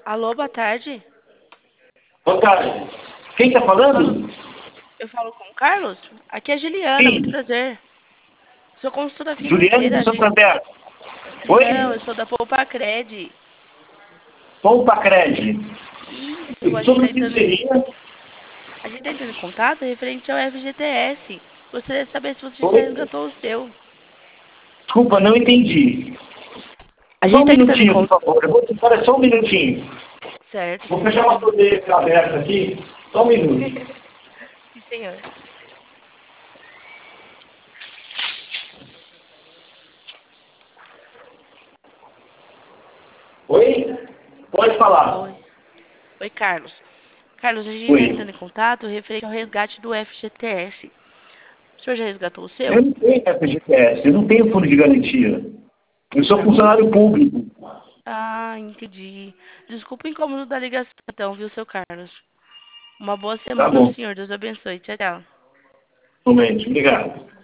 Alô, boa tarde. Boa tarde. Quem está falando? Eu falo com o Carlos? Aqui é a Juliana, muito Sim. prazer. Sou consultora Juliano do financeira. Santander. Não, Oi? eu sou da Poupa Cred. Poupa Cred. Isso, a gente Sobre tá o que entrando, seria? a gente tá entrando em contato referente ao FGTS. Gostaria de saber se você já Oi? resgatou o seu. Desculpa, não entendi. A Só gente um tá entrando em minutinho, por contato. favor. Eu vou esperar só um minutinho. Certo, Vou sem fechar uma problema. torneira aberta aqui. Só um minuto. Sim, senhor. Oi? Pode falar. Oi. Oi, Carlos. Carlos, a gente tá entrando Oi. em contato referente ao resgate do FGTS. O senhor já resgatou o Eu seu? não tenho FGTS, eu não tenho fundo de garantia. Eu sou funcionário público. Ah, entendi. Desculpa o incômodo da ligação, então, viu, seu Carlos? Uma boa Tá semana ao bom. senhor. Deus abençoe. Tchau, tchau. Um momento. Obrigado.